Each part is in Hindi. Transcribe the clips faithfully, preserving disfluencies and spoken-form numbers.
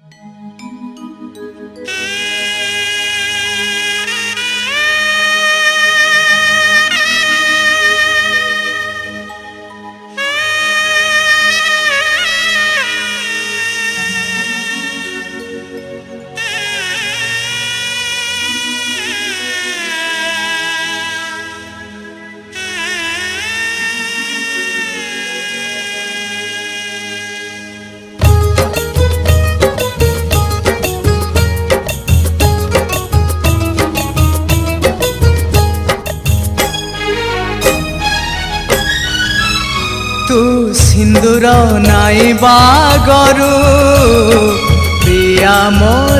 सिंदूर नाई बागरू प्रिया मोर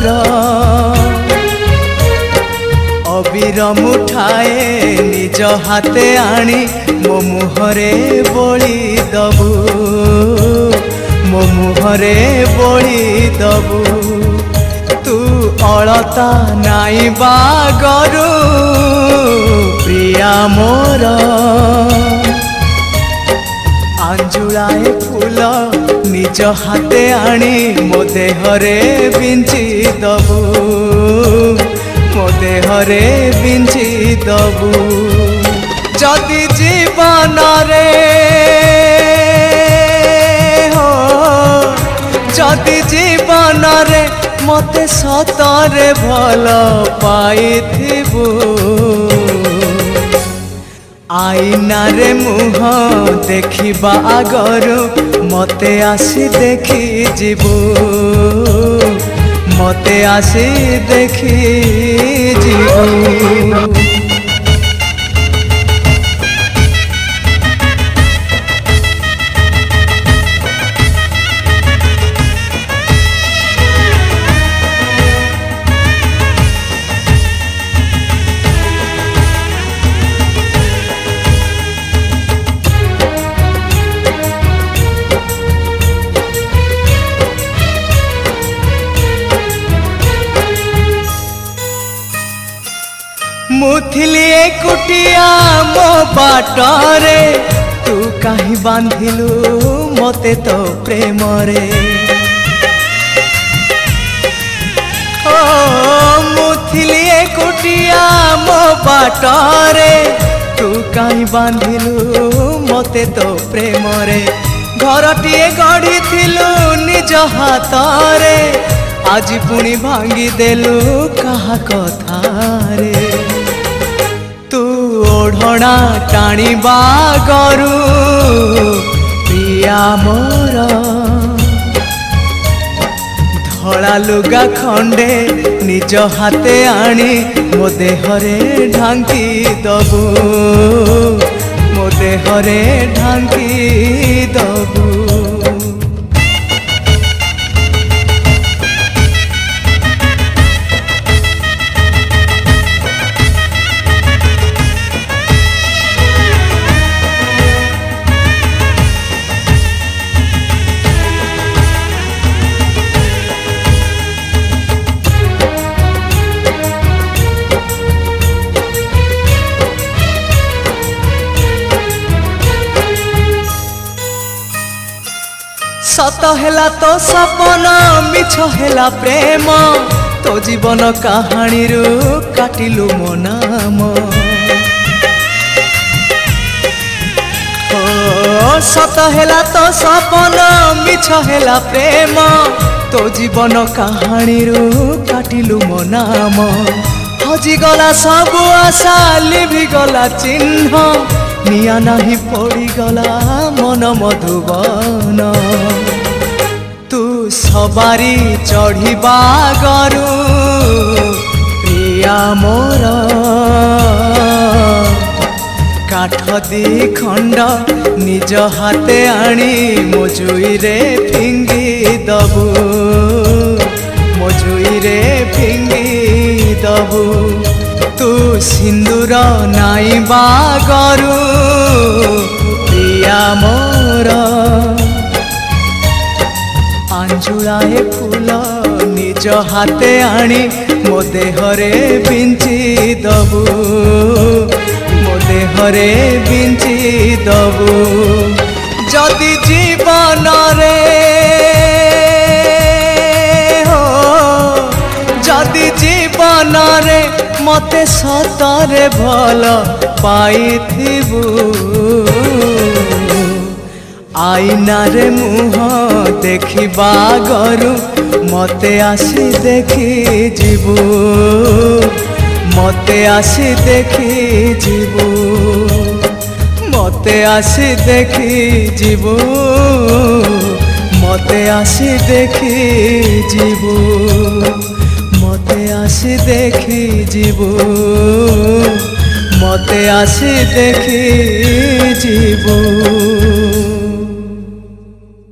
अबीर मुठाए निज हाथे आनी मो मुहरे बोली दबू मो मुहरे बोली दबू तू अलता नाई बागरू प्रिया मोर आंजुलाए फूल निज हाथे आनी मो देहरे बिंची दबू मो देहरे बिंची दबू जदि जीवन रे हो जदि जीवन रे मते सतरे भल पाइथिबू आईना रे मुह देखिबा आगरू मते आसी देखी जीवू मते आसी देखी जीवू मुथिली एकुटिया मो बाटरे तू कहीं बांधिलु मते तो प्रेम रे ओ मुथिली एकुटिया मो बाटरे तू कहीं बांधिलु मते तो प्रेम रे घरटिए गढ़ी थिलु निज हाथरे आज पुणी भांगी देलु कहा कथा रे तू ओढ़ना टाणी बागरू प्रिया मोर धला लुगा खंडे निज हाथे आनी मो देहरे ढांकी दबू मो देहरे ढांकी दबू सत हेला तो सपन मिछ हेला प्रेम तो जीवन कहानी रू काटिलु मो नाम ओ सत हेला तो सपन मिछ हेला प्रेम तो जीवन कहानी रू काटिलु मो नाम हजिगला सबु आशा लिभिगला चिन्ह निया नाही पड़ीगला मन मधुबन तू सवारी चढ़ीबा गरू प्रिया मोर काठ दी खंड निज हाथे आनी मो जुई रे फिंगी दबू मो जुई रे फिंगी दबू तू सिंदूर नाई बागरू प्रिया मोर आंजुलाए फूल निज हाथे आनी मो देहरे बिंची दबू मो देहरे बिंची दबू जदि जीवन रे हो मते सतरे भल पाइथिबु आईना रे मुह देखिबा गरु मते आसी देखी जीवु मते आसी देखी जीवु मते आसी देखी जीवु मते आसी देखी जीवु मते आसी देखी जीवु मते आसी देखी जीवु।